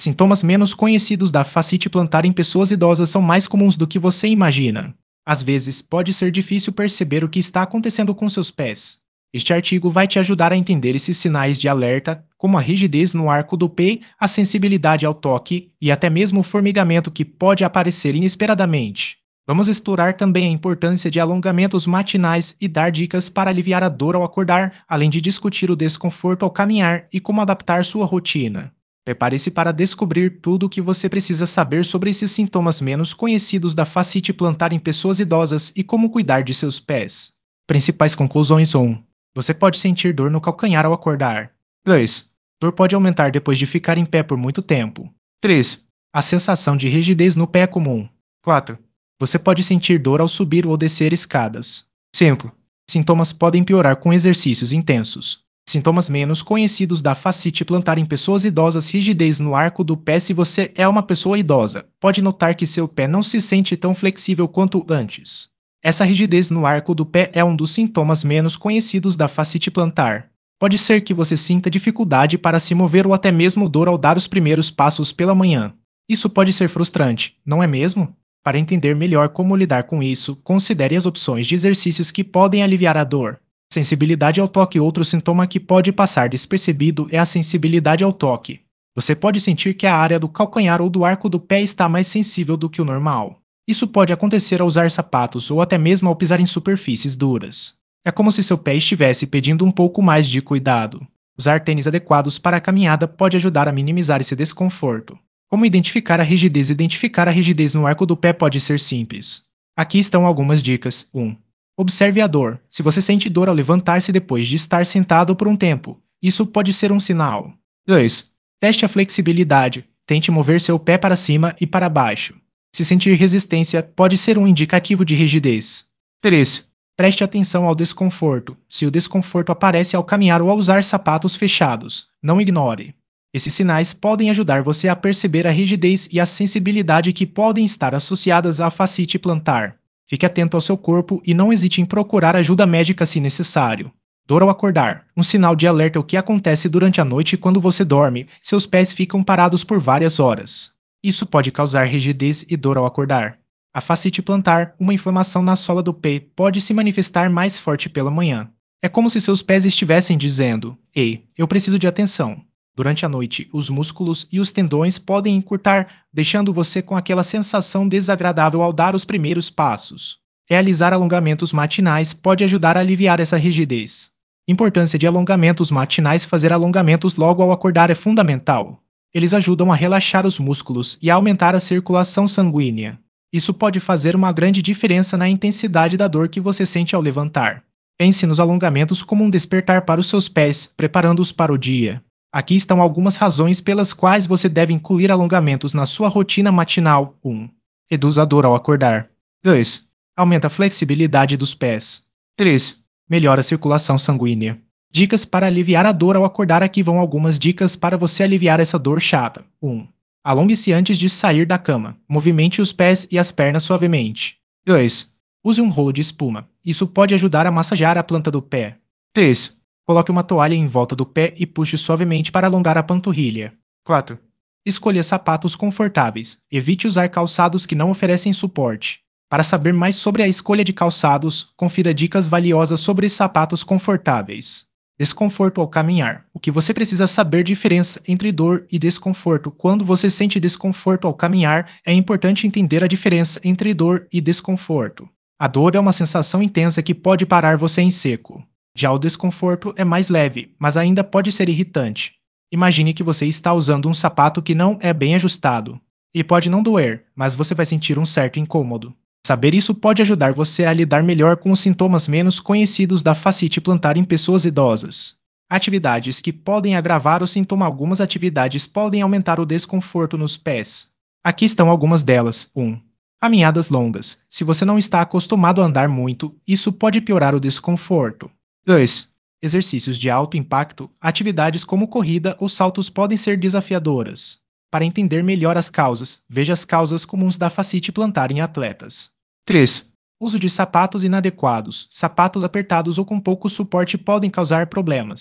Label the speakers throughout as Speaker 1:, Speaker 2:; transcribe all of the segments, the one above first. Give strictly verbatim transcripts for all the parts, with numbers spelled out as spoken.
Speaker 1: Sintomas menos conhecidos da fascite plantar em pessoas idosas são mais comuns do que você imagina. Às vezes, pode ser difícil perceber o que está acontecendo com seus pés. Este artigo vai te ajudar a entender esses sinais de alerta, como a rigidez no arco do pé, a sensibilidade ao toque e até mesmo o formigamento que pode aparecer inesperadamente. Vamos explorar também a importância de alongamentos matinais e dar dicas para aliviar a dor ao acordar, além de discutir o desconforto ao caminhar e como adaptar sua rotina. Prepare-se para descobrir tudo o que você precisa saber sobre esses sintomas menos conhecidos da fascite plantar em pessoas idosas e como cuidar de seus pés. Principais conclusões: um. Você pode sentir dor no calcanhar ao acordar. dois. Dor pode aumentar depois de ficar em pé por muito tempo. três. A sensação de rigidez no pé é comum. quatro. Você pode sentir dor ao subir ou descer escadas. cinco. Sintomas podem piorar com exercícios intensos. Sintomas menos conhecidos da fascite plantar em pessoas idosas: rigidez no arco do pé. Se você é uma pessoa idosa, pode notar que seu pé não se sente tão flexível quanto antes. Essa rigidez no arco do pé é um dos sintomas menos conhecidos da fascite plantar. Pode ser que você sinta dificuldade para se mover ou até mesmo dor ao dar os primeiros passos pela manhã. Isso pode ser frustrante, não é mesmo? Para entender melhor como lidar com isso, considere as opções de exercícios que podem aliviar a dor. Sensibilidade ao toque. Outro sintoma que pode passar despercebido é a sensibilidade ao toque. Você pode sentir que a área do calcanhar ou do arco do pé está mais sensível do que o normal. Isso pode acontecer ao usar sapatos ou até mesmo ao pisar em superfícies duras. É como se seu pé estivesse pedindo um pouco mais de cuidado. Usar tênis adequados para a caminhada pode ajudar a minimizar esse desconforto. Como identificar a rigidez? Identificar a rigidez no arco do pé pode ser simples. Aqui estão algumas dicas. um. Observe a dor. Se você sente dor ao levantar-se depois de estar sentado por um tempo, isso pode ser um sinal. dois. Teste a flexibilidade. Tente mover seu pé para cima e para baixo. Se sentir resistência, pode ser um indicativo de rigidez. três. Preste atenção ao desconforto. Se o desconforto aparece ao caminhar ou ao usar sapatos fechados, não ignore. Esses sinais podem ajudar você a perceber a rigidez e a sensibilidade que podem estar associadas à fascite plantar. Fique atento ao seu corpo e não hesite em procurar ajuda médica se necessário. Dor ao acordar. Um sinal de alerta é o que acontece durante a noite quando você dorme. Seus pés ficam parados por várias horas. Isso pode causar rigidez e dor ao acordar. A fascite plantar, uma inflamação na sola do pé, pode se manifestar mais forte pela manhã. É como se seus pés estivessem dizendo: "Ei, eu preciso de atenção." Durante a noite, os músculos e os tendões podem encurtar, deixando você com aquela sensação desagradável ao dar os primeiros passos. Realizar alongamentos matinais pode ajudar a aliviar essa rigidez. Importância de alongamentos matinais. Fazer alongamentos logo ao acordar é fundamental. Eles ajudam a relaxar os músculos e a aumentar a circulação sanguínea. Isso pode fazer uma grande diferença na intensidade da dor que você sente ao levantar. Pense nos alongamentos como um despertar para os seus pés, preparando-os para o dia. Aqui estão algumas razões pelas quais você deve incluir alongamentos na sua rotina matinal. um. Reduz a dor ao acordar. dois. Aumenta a flexibilidade dos pés. três. Melhora a circulação sanguínea. Dicas para aliviar a dor ao acordar. Aqui vão algumas dicas para você aliviar essa dor chata. um. Alongue-se antes de sair da cama. Movimente os pés e as pernas suavemente. dois. Use um rolo de espuma. Isso pode ajudar a massagear a planta do pé. três. Coloque uma toalha em volta do pé e puxe suavemente para alongar a panturrilha. quatro. Escolha sapatos confortáveis. Evite usar calçados que não oferecem suporte. Para saber mais sobre a escolha de calçados, confira dicas valiosas sobre sapatos confortáveis. Desconforto ao caminhar. O que você precisa saber? A diferença entre dor e desconforto. Quando você sente desconforto ao caminhar, é importante entender a diferença entre dor e desconforto. A dor é uma sensação intensa que pode parar você em seco. Já o desconforto é mais leve, mas ainda pode ser irritante. Imagine que você está usando um sapato que não é bem ajustado. E pode não doer, mas você vai sentir um certo incômodo. Saber isso pode ajudar você a lidar melhor com os sintomas menos conhecidos da fascite plantar em pessoas idosas. Atividades que podem agravar o sintoma. Algumas atividades podem aumentar o desconforto nos pés. Aqui estão algumas delas. um. Caminhadas longas. Se você não está acostumado a andar muito, isso pode piorar o desconforto. dois. Exercícios de alto impacto. Atividades como corrida ou saltos podem ser desafiadoras. Para entender melhor as causas, veja as causas comuns da fascite plantar em atletas. três. Uso de sapatos inadequados. Sapatos apertados ou com pouco suporte podem causar problemas.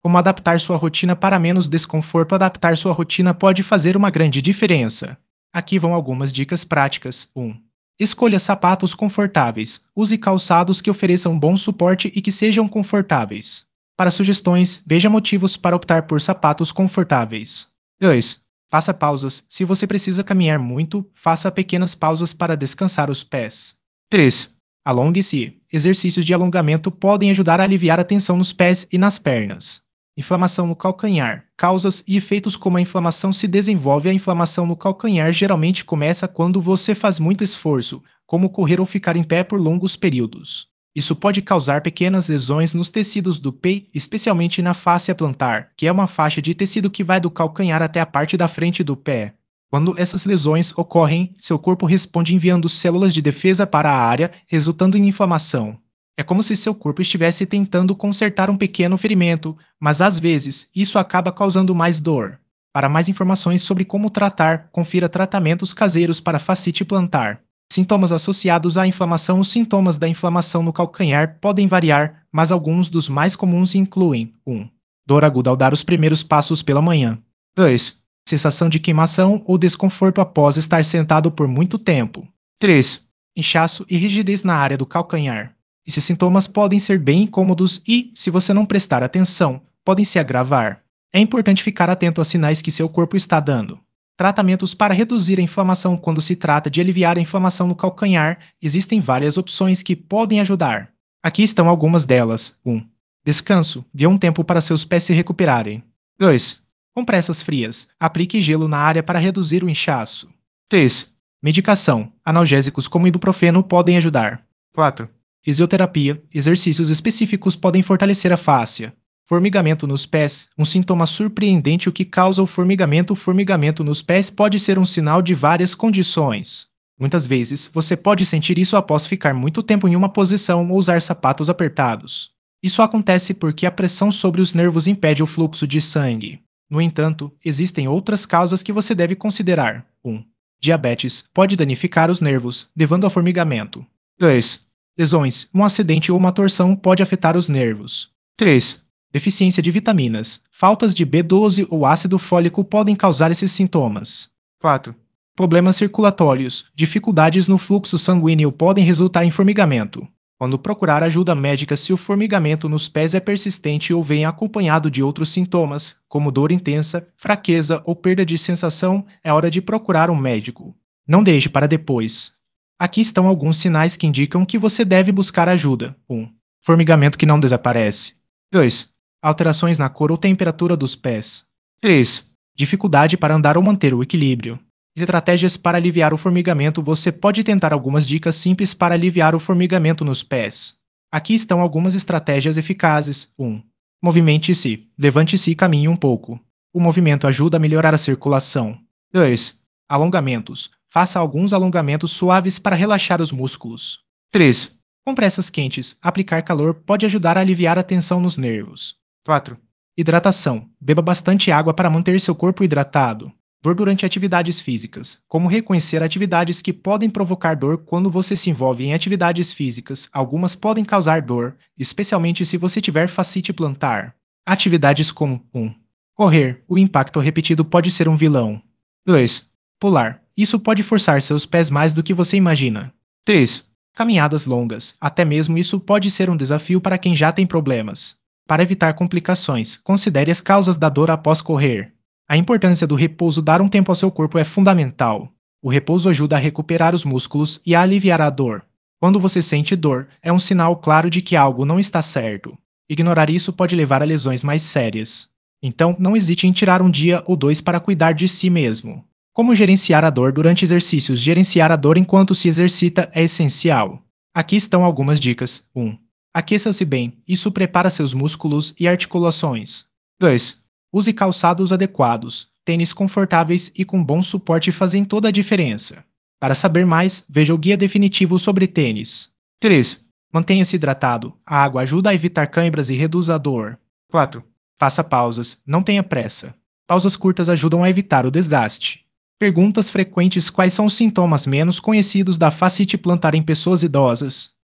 Speaker 1: Como adaptar sua rotina para menos desconforto? Adaptar sua rotina pode fazer uma grande diferença. Aqui vão algumas dicas práticas. um. Escolha sapatos confortáveis. Use calçados que ofereçam bom suporte e que sejam confortáveis. Para sugestões, veja motivos para optar por sapatos confortáveis. dois. Faça pausas. Se você precisa caminhar muito, faça pequenas pausas para descansar os pés. três. Alongue-se. Exercícios de alongamento podem ajudar a aliviar a tensão nos pés e nas pernas. Inflamação no calcanhar. Causas e efeitos. Como a inflamação se desenvolve? A inflamação no calcanhar geralmente começa quando você faz muito esforço, como correr ou ficar em pé por longos períodos. Isso pode causar pequenas lesões nos tecidos do pé, especialmente na fáscia plantar, que é uma faixa de tecido que vai do calcanhar até a parte da frente do pé. Quando essas lesões ocorrem, seu corpo responde enviando células de defesa para a área, resultando em inflamação. É como se seu corpo estivesse tentando consertar um pequeno ferimento, mas às vezes isso acaba causando mais dor. Para mais informações sobre como tratar, confira tratamentos caseiros para fascite plantar. Sintomas associados à inflamação. Os sintomas da inflamação no calcanhar podem variar, mas alguns dos mais comuns incluem: um. Dor aguda ao dar os primeiros passos pela manhã. dois. Sensação de queimação ou desconforto após estar sentado por muito tempo. três. Inchaço e rigidez na área do calcanhar. Esses sintomas podem ser bem incômodos e, se você não prestar atenção, podem se agravar. É importante ficar atento aos sinais que seu corpo está dando. Tratamentos para reduzir a inflamação. Quando se trata de aliviar a inflamação no calcanhar, existem várias opções que podem ajudar. Aqui estão algumas delas. um. Descanso. Dê um tempo para seus pés se recuperarem. dois. Compressas frias. Aplique gelo na área para reduzir o inchaço. três. Medicação. Analgésicos como ibuprofeno podem ajudar. quatro. Fisioterapia. Exercícios específicos podem fortalecer a fáscia. Formigamento nos pés. Um sintoma surpreendente. O que causa o formigamento? O formigamento nos pés pode ser um sinal de várias condições. Muitas vezes, você pode sentir isso após ficar muito tempo em uma posição ou usar sapatos apertados. Isso acontece porque a pressão sobre os nervos impede o fluxo de sangue. No entanto, existem outras causas que você deve considerar. um. Diabetes pode danificar os nervos, levando ao formigamento. dois. Lesões. Um acidente ou uma torção pode afetar os nervos. três. Deficiência de vitaminas. Faltas de B doze ou ácido fólico podem causar esses sintomas. quatro. Problemas circulatórios. Dificuldades no fluxo sanguíneo podem resultar em formigamento. Quando procurar ajuda médica se o formigamento nos pés é persistente ou vem acompanhado de outros sintomas, como dor intensa, fraqueza ou perda de sensação, é hora de procurar um médico. Não deixe para depois. Aqui estão alguns sinais que indicam que você deve buscar ajuda. um. Formigamento que não desaparece. dois. Alterações na cor ou temperatura dos pés. três. Dificuldade para andar ou manter o equilíbrio. Estratégias para aliviar o formigamento. Você pode tentar algumas dicas simples para aliviar o formigamento nos pés. Aqui estão algumas estratégias eficazes. um. Movimente-se. Levante-se e caminhe um pouco. O movimento ajuda a melhorar a circulação. dois. Alongamentos. Faça alguns alongamentos suaves para relaxar os músculos. três. Compressas quentes. Aplicar calor pode ajudar a aliviar a tensão nos nervos. quatro. Hidratação. Beba bastante água para manter seu corpo hidratado. Dor durante atividades físicas. Como reconhecer atividades que podem provocar dor quando você se envolve em atividades físicas? Algumas podem causar dor, especialmente se você tiver fascite plantar. Atividades como um. Correr. O impacto repetido pode ser um vilão. dois. Pular. Isso pode forçar seus pés mais do que você imagina. três. Caminhadas longas. Até mesmo isso pode ser um desafio para quem já tem problemas. Para evitar complicações, considere as causas da dor após correr. A importância do repouso. Dar um tempo ao seu corpo é fundamental. O repouso ajuda a recuperar os músculos e a aliviar a dor. Quando você sente dor, é um sinal claro de que algo não está certo. Ignorar isso pode levar a lesões mais sérias. Então, não hesite em tirar um dia ou dois para cuidar de si mesmo. Como gerenciar a dor durante exercícios? Gerenciar a dor enquanto se exercita é essencial. Aqui estão algumas dicas. um. Aqueça-se bem. Isso prepara seus músculos e articulações. dois. Use calçados adequados. Tênis confortáveis e com bom suporte fazem toda a diferença. Para saber mais, veja o guia definitivo sobre tênis. três. Mantenha-se hidratado. A água ajuda a evitar câimbras e reduz a dor. quatro. Faça pausas. Não tenha pressa. Pausas curtas ajudam a evitar o desgaste. Perguntas frequentes: quais são os sintomas menos conhecidos da fascite plantar em pessoas idosas?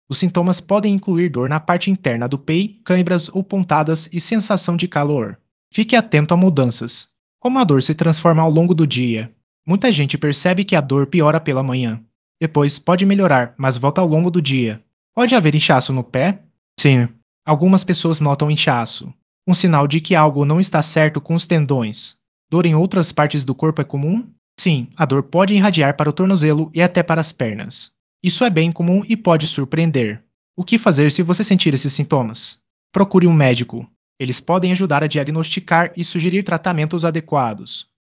Speaker 1: Os sintomas podem incluir dor na parte interna do peito, câimbras ou pontadas e sensação de calor. Fique atento a mudanças. Como a dor se transforma ao longo do dia. Muita gente percebe que a dor piora pela manhã. Depois pode melhorar, mas volta ao longo do dia. Pode haver inchaço no pé? Sim. Algumas pessoas notam inchaço, um sinal de que algo não está certo com os tendões. Dor em outras partes do corpo é comum? Sim, a dor pode irradiar para o tornozelo e até para as pernas. Isso é bem comum e pode surpreender. O que fazer se você sentir esses sintomas? Procure um médico. Eles podem ajudar a diagnosticar e sugerir tratamentos adequados.